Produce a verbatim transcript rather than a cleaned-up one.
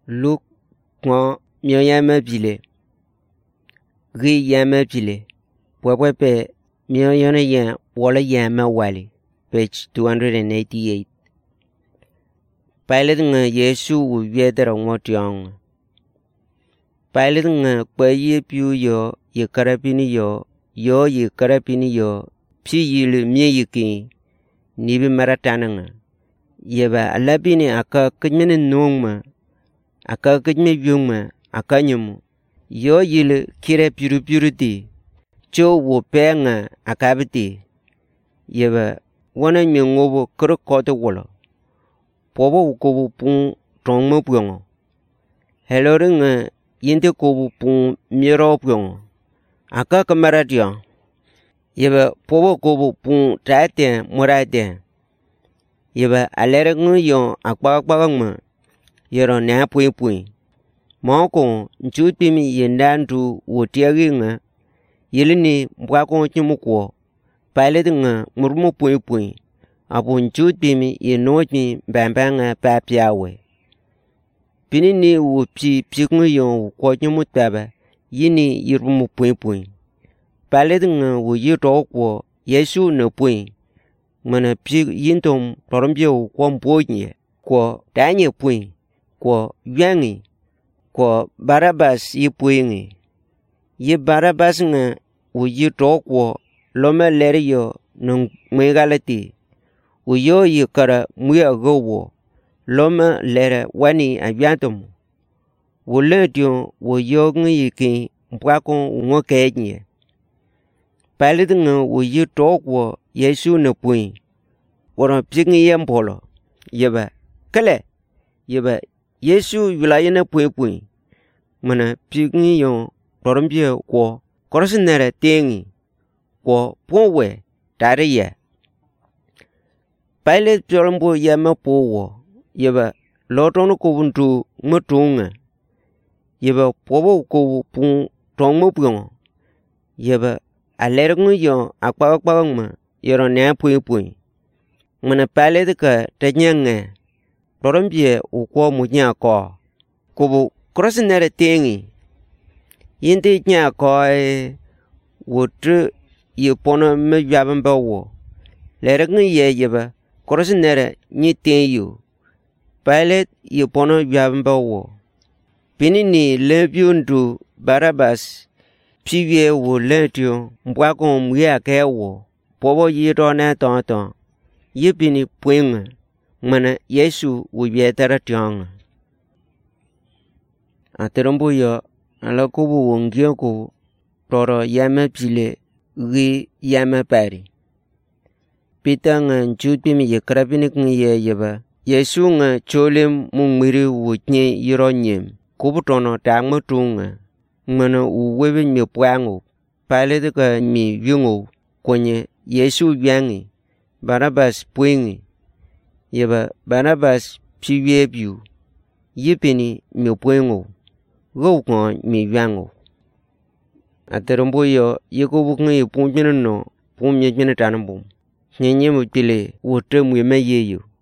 Luke ngo myo yama pile. Gi yama pile. Pwepwepe myo yona ya wala yama wali. Page two hundred eighty-eight. Pilot nga Yesu wu yedera ngotiong. Pilot nga kwa ye piu yo ye karapini yo yo ye karapini yo pi yilu mye yiki nibi maratana nga. Yeba alabini aka kajmene nongma aka kajme vyungma aka nyamu yo yilu kire piru piru ti cho wo pe nga akabiti. Yeba wana mye ngobo kuru kote wolo pobo ukobu pung tongmo pyongo helori nga yinte kobu pung miro pyongo aka kamara diyo. Yeba pobo kobu pung tate murate. Yeba alere nga yon akpakpaka nga yero na pui pui moko nchutimi yendantu wotiagi nga yelini mbwako chimukwo pilot nga murmo pui pui apu nchutimi yenojmi mbambanga papiawe pinini wo pi pikngo yon wo chimutaba yini yirmo pui pui pilot nga wo yito kwo Yesu na pui mana pik yintom torombio kwa mbonye kwa danye pui kwa yangi kwa Barabas yi pui ngi yi Barabas nga wo yito kwo loma leri yo nung mwegalati wo yo yi kara mwe agowo loma lere wani abyantom wo ledio wo yo ngi yiki mpwako ngoke nye Pilot nga wo yito kwo Yesu na pui wora pikngi yempolo yeba kale yeba Yesu yulayena pui pui mana pikngi yon torombie kwo korosinere tengi kwo powe tare ye Pilot pyolombo yema powo yeba lotono kubuntu mutunga yeba pobo kubu pung tongmo pyongo yeba alerngu yon akpakpakma yero na pui pui mana Pilot ka tanyanga torombie ukwo munya ko kubu korosinere tengi yinte nya ko e wotu yipono me yabamba wo lerngu ye yeba korosinere nyi tenyu Pilot yipono yabamba wo pinini lebyundu Barabas piwe wo letio mbwako mwe ke wo pobo yito na tonton yipini puenga mana Yesu wo yetara tionga aterombo yo ala kubu wongyo ko toro yama pile gi yama pari pitanga nchutimi ye krapini kngye yeba Yesu nga chole mungmiri wo nye yiro nyem kubu tono tangmo tunga mana uwebe nye pwango Pilot ka mi vyungo kwenye Yesu vyangi Barabas puengi yeba Barabas piwe biu yipini mi puengo go kwa mi vyango aterombo yo yekobu kngi punjino no pumye jene tanambum nyenye mutile wote mweme yeyo